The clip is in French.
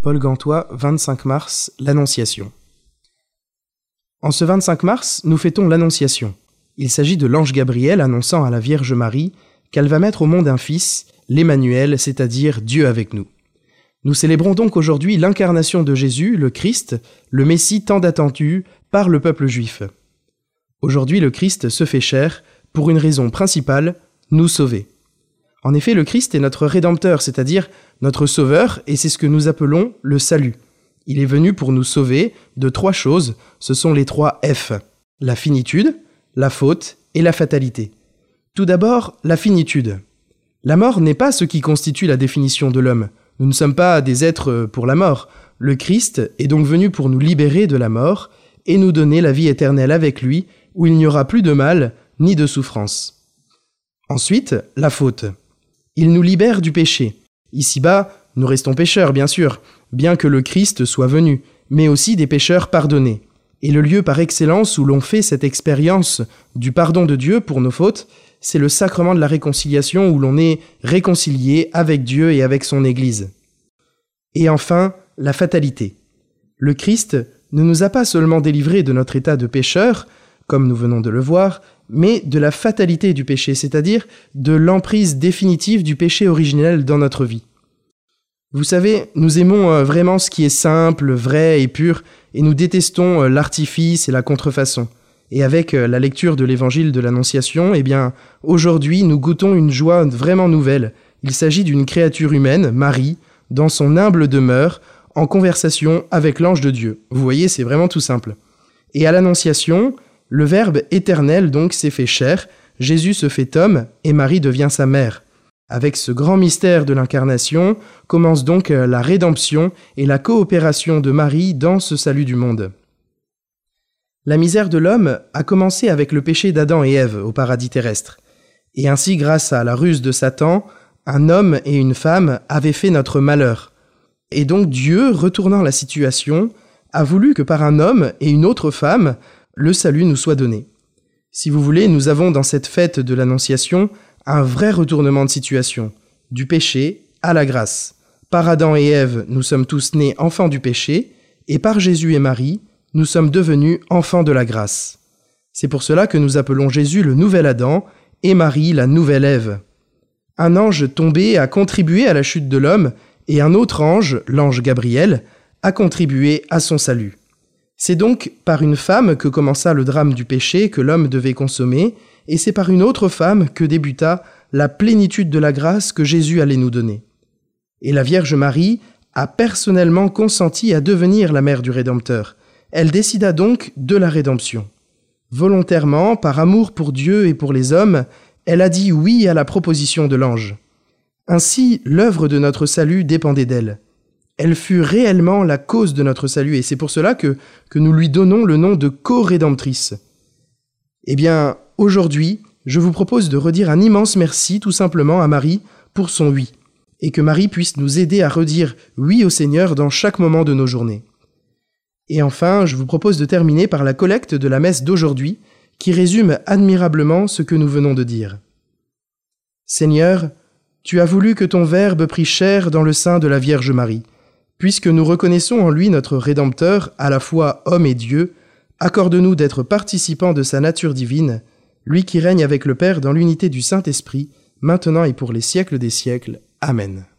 Paul Gantois, 25 mars, l'Annonciation. En ce 25 mars, nous fêtons l'Annonciation. Il s'agit de l'ange Gabriel annonçant à la Vierge Marie qu'elle va mettre au monde un fils, l'Emmanuel, c'est-à-dire Dieu avec nous. Nous célébrons donc aujourd'hui l'incarnation de Jésus, le Christ, le Messie tant attendu par le peuple juif. Aujourd'hui, le Christ se fait chair pour une raison principale, nous sauver. En effet, le Christ est notre Rédempteur, c'est-à-dire notre Sauveur, et c'est ce que nous appelons le salut. Il est venu pour nous sauver de 3 choses, ce sont les 3 F, la finitude, la faute et la fatalité. Tout d'abord, la finitude. La mort n'est pas ce qui constitue la définition de l'homme. Nous ne sommes pas des êtres pour la mort. Le Christ est donc venu pour nous libérer de la mort et nous donner la vie éternelle avec lui, où il n'y aura plus de mal ni de souffrance. Ensuite, la faute. Il nous libère du péché. Ici-bas, nous restons pécheurs, bien sûr, bien que le Christ soit venu, mais aussi des pécheurs pardonnés. Et le lieu par excellence où l'on fait cette expérience du pardon de Dieu pour nos fautes, c'est le sacrement de la réconciliation où l'on est réconcilié avec Dieu et avec son Église. Et enfin, la fatalité. Le Christ ne nous a pas seulement délivrés de notre état de pécheur, comme nous venons de le voir, mais de la fatalité du péché, c'est-à-dire de l'emprise définitive du péché originel dans notre vie. Vous savez, nous aimons vraiment ce qui est simple, vrai et pur, et nous détestons l'artifice et la contrefaçon. Et avec la lecture de l'évangile de l'Annonciation, aujourd'hui nous goûtons une joie vraiment nouvelle. Il s'agit d'une créature humaine, Marie, dans son humble demeure, en conversation avec l'ange de Dieu. Vous voyez, c'est vraiment tout simple. Et à l'Annonciation, le Verbe éternel donc s'est fait chair, Jésus se fait homme et Marie devient sa mère. Avec ce grand mystère de l'incarnation commence donc la rédemption et la coopération de Marie dans ce salut du monde. La misère de l'homme a commencé avec le péché d'Adam et Ève au paradis terrestre. Et ainsi, grâce à la ruse de Satan, un homme et une femme avaient fait notre malheur. Et donc Dieu, retournant la situation, a voulu que par un homme et une autre femme, le salut nous soit donné. Si vous voulez, nous avons dans cette fête de l'Annonciation un vrai retournement de situation, du péché à la grâce. Par Adam et Ève, nous sommes tous nés enfants du péché, et par Jésus et Marie, nous sommes devenus enfants de la grâce. C'est pour cela que nous appelons Jésus le nouvel Adam et Marie la nouvelle Ève. Un ange tombé a contribué à la chute de l'homme, et un autre ange, l'ange Gabriel, a contribué à son salut. C'est donc par une femme que commença le drame du péché que l'homme devait consommer, et c'est par une autre femme que débuta la plénitude de la grâce que Jésus allait nous donner. Et la Vierge Marie a personnellement consenti à devenir la mère du Rédempteur. Elle décida donc de la rédemption. Volontairement, par amour pour Dieu et pour les hommes, elle a dit oui à la proposition de l'ange. Ainsi, l'œuvre de notre salut dépendait d'elle. Elle fut réellement la cause de notre salut, et c'est pour cela que nous lui donnons le nom de co-rédemptrice. Aujourd'hui, je vous propose de redire un immense merci tout simplement à Marie pour son oui, et que Marie puisse nous aider à redire oui au Seigneur dans chaque moment de nos journées. Et enfin, je vous propose de terminer par la collecte de la messe d'aujourd'hui, qui résume admirablement ce que nous venons de dire. Seigneur, tu as voulu que ton Verbe prît chair dans le sein de la Vierge Marie. Puisque nous reconnaissons en lui notre Rédempteur, à la fois homme et Dieu, accorde-nous d'être participants de sa nature divine, lui qui règne avec le Père dans l'unité du Saint-Esprit, maintenant et pour les siècles des siècles. Amen.